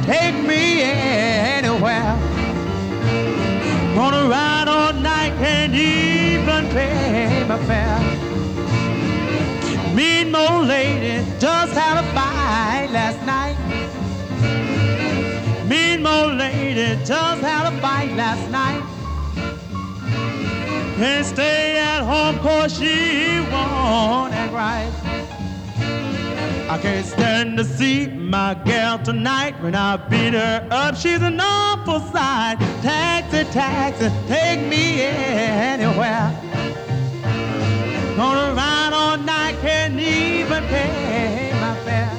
take me anywhere. Gonna ride all night, can't even pay my fare. Me and my lady just had a fight last night. Me and my lady just had a fight last night. Can't stay at home 'cause she won't act right. I can't stand to see my gal tonight. When I beat her up, she's an awful sight. Taxi, taxi, take me anywhere. Gonna ride all night, can't even pay my fare.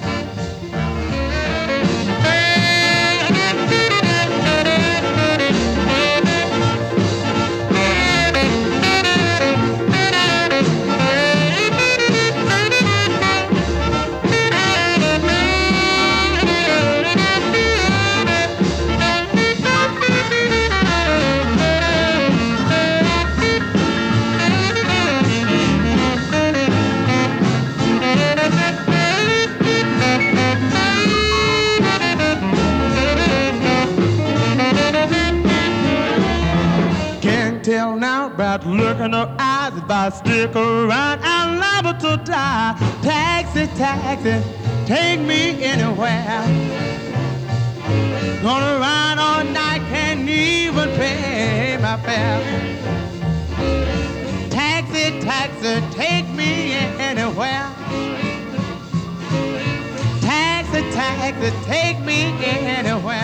Tell now about the look in her eyes. If I stick around, I'm liable to die. Taxi, taxi, take me anywhere. Gonna ride all night, can't even pay my fare. Taxi, taxi, take me anywhere. Taxi, taxi, take me anywhere.